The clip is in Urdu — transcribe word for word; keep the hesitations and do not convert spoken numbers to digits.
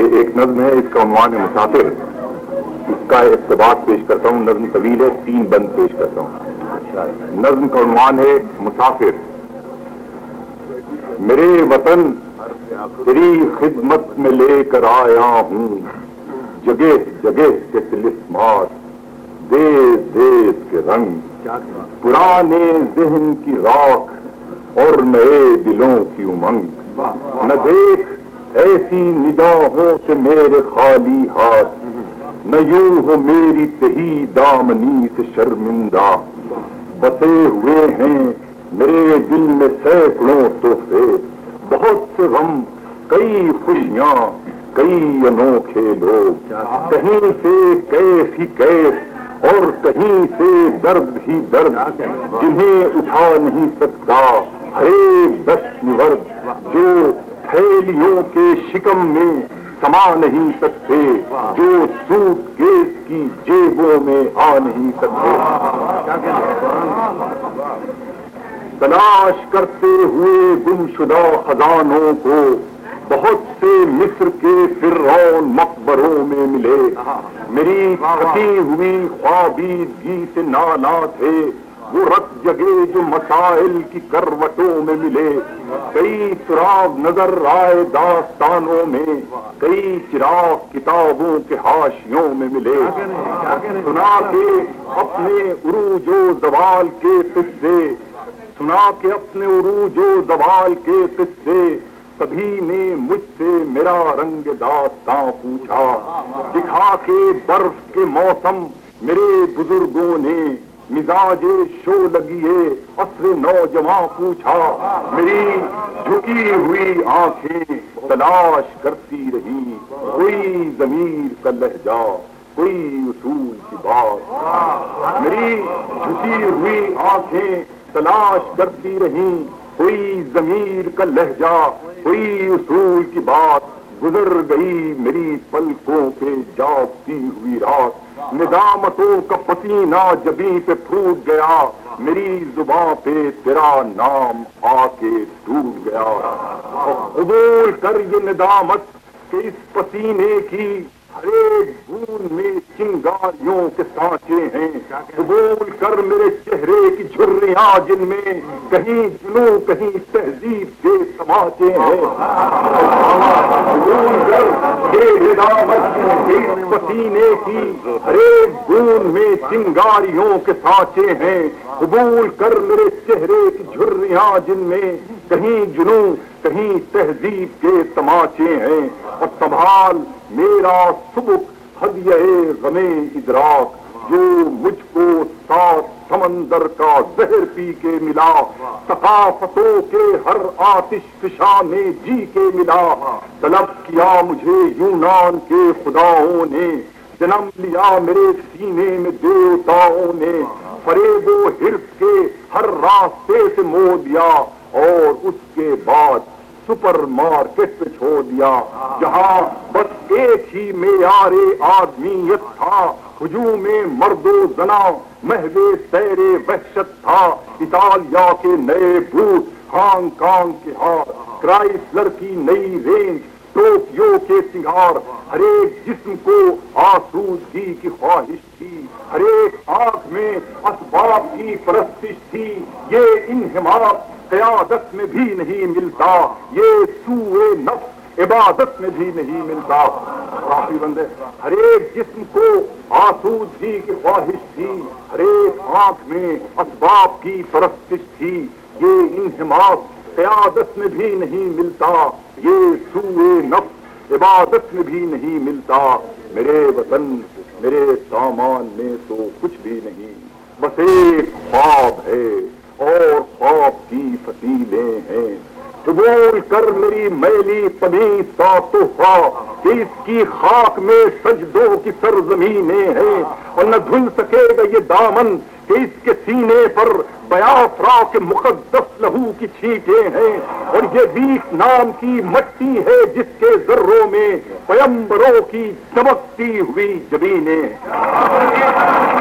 یہ ایک نظم ہے، اس کا عنوان ہے مسافر. اس کا اقتباس پیش کرتا ہوں. نظم طویل ہے، تین بند پیش کرتا ہوں. نظم کا عنوان ہے مسافر. میرے وطن تیری خدمت میں لے کر آیا ہوں جگہ جگہ کے طلسمات، دیس دیس کے رنگ، پرانے ذہن کی راکھ اور نئے دلوں کی امنگ. نہ دیکھ ایسی نگاہوں سے میرے خالی ہاتھ، نہ یوں ہو میری تہی دامنی سے شرمندہ. بسے ہوئے ہیں میرے دل میں سینکڑوں تحفے، بہت سے غم، کئی خوشیاں، کئی انوکھے لوگ. کہیں سے کیف ہی کیف اور کہیں سے درد ہی درد، جنہیں اٹھا نہیں سکتا ہر ایک دشت ورد، جو تھیلیوں کے شکم میں سما نہیں سکتے، جو سوٹ کیس کی جیبوں میں آ نہیں سکتے. تلاش کرتے ہوئے گم شدہ خزانوں کو بہت سے مصر کے فرعون مقبروں میں ملے. میری تھکی ہوئی خوابیدگی سے نالا تھے وہ رت جگے جو مسائل کی کروٹوں میں ملے. کئی سراغ نظر آئے داستانوں میں، کئی چراغ کتابوں کے حاشیوں میں ملے. سنا کے اپنے عروج و زوال کے قصے، سنا کے اپنے عروج و زوال کے قصے، سبھی نے مجھ سے میرا رنگ داستاں پوچھا. دکھا کے برف کے موسم میرے بزرگوں نے مزاج شو لگیے عصر نوجواں پوچھا. میری جھکی ہوئی آنکھیں تلاش کرتی رہی، کوئی ضمیر کا لہجہ، کوئی اصول کی بات. میری جھکی ہوئی آنکھیں تلاش کرتی رہی، کوئی ضمیر کا لہجہ، کوئی اصول کی بات. گزر گئی میری پلکوں پہ جاگتی ہوئی رات، ندامتوں کا پسینہ جبیں پہ پھوٹ گیا، میری زباں پہ تیرا نام آ کے ٹوٹ گیا. قبول کر یہ ندامت کہ اس پسینے کی ہر ایک بوند میں چنگاریوں کے سانچے ہیں. قبول کر میرے چہرے کی جھریاں جن میں کہیں جنوں کہیں تہذیب کے تماچے ہیں. قبول کر یہ ندامت اس پسینے کی ہر ایک بوند میں چنگاریوں کے سانچے ہیں. قبول کر میرے چہرے کی جھریاں جن میں کہیں جنوں کہیں تہذیب کے تماچے ہیں. اور سنبھال میرا سبک ہدیہ غم ادراک، جو مجھ کو سات سمندر کا زہر پی کے ملا، ثقافتوں کے ہر آتش فشاں میں جی کے ملا. طلب کیا مجھے یونان کے خداؤں نے، جنم لیا میرے سینے میں دیوتاؤں نے. فریب و حرص کے ہر راستے سے مو دیا اور اس کے بعد سپر مارکیٹ پہ چھوڑ دیا، جہاں بس ایک ہی معیار آدمیت تھا، ہجوم مرد و زنا محو سیر وحشت تھا. اطالیہ کے نئے بوٹ، ہانگ کانگ کے ہار، کرائسلر کی نئی رینج، ٹوکیو کے سنگار. ہر ایک جسم کو آسودگی کی خواہش تھی، ہر ایک آنکھ میں اسباب کی پرستش تھی. یہ انہماک قیادت میں بھی نہیں ملتا، یہ سوء نفس عبادت میں بھی نہیں ملتا. کافی بندے ہر ایک جسم کو آسودگی کی خواہش تھی، ہر ایک آنکھ میں اسباب کی پرستش تھی. یہ انہماک قیادت میں بھی نہیں ملتا، یہ سوء نفس عبادت میں بھی نہیں ملتا. میرے وطن میرے سامان میں تو کچھ بھی نہیں، بس ایک خواب ہے اور خواب کی فتیلیں ہیں. قبول کر میری میلی تمیز کا تحفہ کہ اس کی خاک میں سجدوں کی سرزمینیں ہیں، اور نہ دھل سکے گا یہ دامن کہ اس کے سینے پر بیافرا کے مقدس لہو کی چھینٹیں ہیں. اور یہ بیت نام کی مٹی ہے جس کے ذروں میں پیمبروں کی چمکتی ہوئی جبینیں.